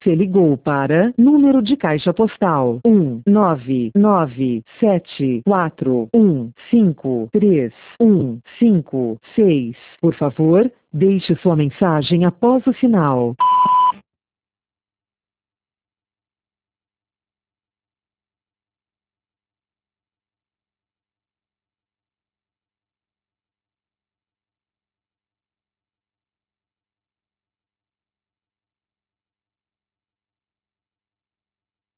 Você ligou para número de caixa postal 19974153156. Por favor, deixe sua mensagem após o sinal.